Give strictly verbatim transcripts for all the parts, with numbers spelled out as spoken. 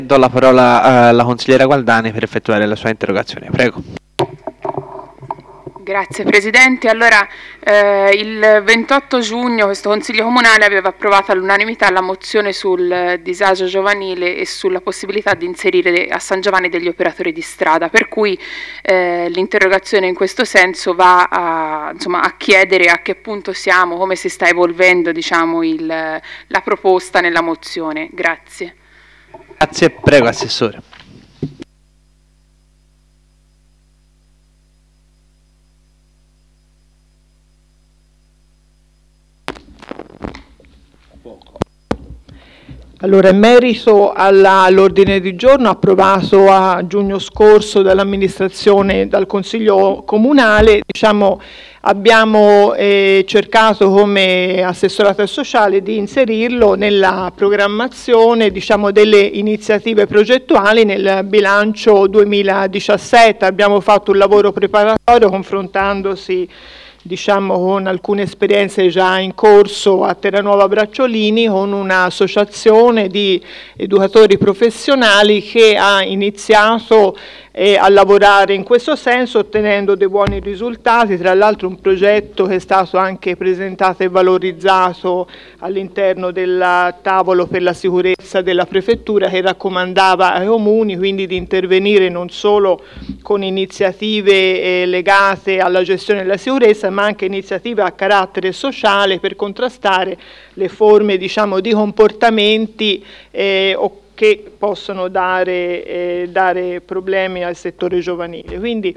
Do la parola alla consigliera Gualdani per effettuare la sua interrogazione. Prego. Grazie Presidente. Allora, eh, il ventotto giugno questo Consiglio Comunale aveva approvato all'unanimità la mozione sul disagio giovanile e sulla possibilità di inserire a San Giovanni degli operatori di strada, per cui eh, l'interrogazione in questo senso va a, insomma, a chiedere a che punto siamo, come si sta evolvendo, diciamo, il, la proposta nella mozione. Grazie. Grazie, prego Assessore. Allora, in merito alla, all'ordine di giorno approvato a giugno scorso dall'amministrazione, dal Consiglio Comunale, diciamo, abbiamo eh, cercato come assessorato sociale di inserirlo nella programmazione, diciamo, delle iniziative progettuali nel bilancio duemiladiciassette. Abbiamo fatto un lavoro preparatorio confrontandosi, diciamo, con alcune esperienze già in corso a Terranuova Bracciolini, con un'associazione di educatori professionali che ha iniziato eh, a lavorare in questo senso, ottenendo dei buoni risultati. Tra l'altro un progetto che è stato anche presentato e valorizzato all'interno del tavolo per la sicurezza della prefettura, che raccomandava ai comuni quindi di intervenire non solo con iniziative eh, legate alla gestione della sicurezza, ma anche iniziative a carattere sociale per contrastare le forme, diciamo, di comportamenti eh, che possono dare, eh, dare problemi al settore giovanile. Quindi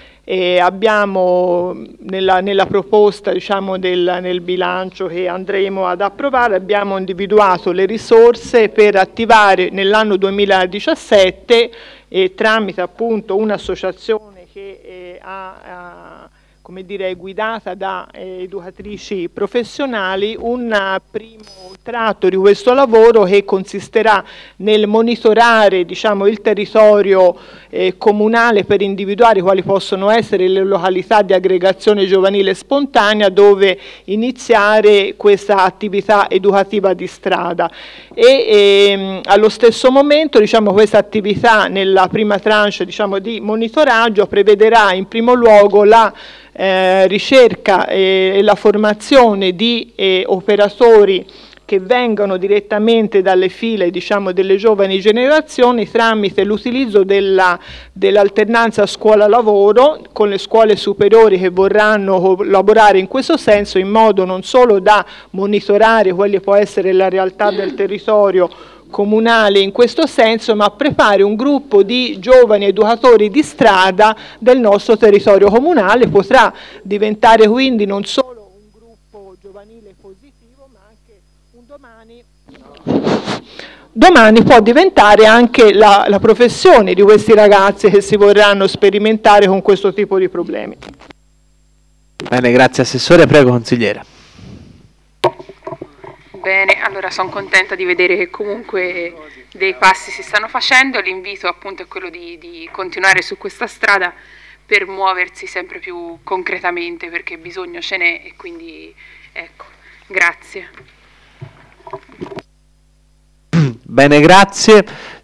eh, abbiamo nella, nella proposta, diciamo, del, nel bilancio che andremo ad approvare, abbiamo individuato le risorse per attivare nell'anno duemiladiciassette eh, tramite appunto un'associazione che eh, ha, ha come dire, guidata da eh, educatrici professionali, un primo tratto di questo lavoro che consisterà nel monitorare, diciamo, il territorio eh, comunale per individuare quali possono essere le località di aggregazione giovanile spontanea dove iniziare questa attività educativa di strada. E ehm, allo stesso momento, diciamo, questa attività nella prima tranche, diciamo, di monitoraggio prevederà in primo luogo la Eh, ricerca e eh, la formazione di eh, operatori che vengono direttamente dalle file, diciamo, delle giovani generazioni tramite l'utilizzo della, dell'alternanza scuola-lavoro con le scuole superiori che vorranno collaborare in questo senso, in modo non solo da monitorare quella può essere la realtà del territorio comunale in questo senso, ma prepari un gruppo di giovani educatori di strada del nostro territorio comunale. Potrà diventare quindi non solo un gruppo giovanile positivo, ma anche un domani, domani può diventare anche la, la professione di questi ragazzi che si vorranno sperimentare con questo tipo di problemi. Bene, grazie Assessore, prego consigliera. Bene, allora sono contenta di vedere che comunque dei passi si stanno facendo. L'invito appunto è quello di, di continuare su questa strada per muoversi sempre più concretamente, perché bisogno ce n'è, e quindi ecco, grazie. Bene, grazie.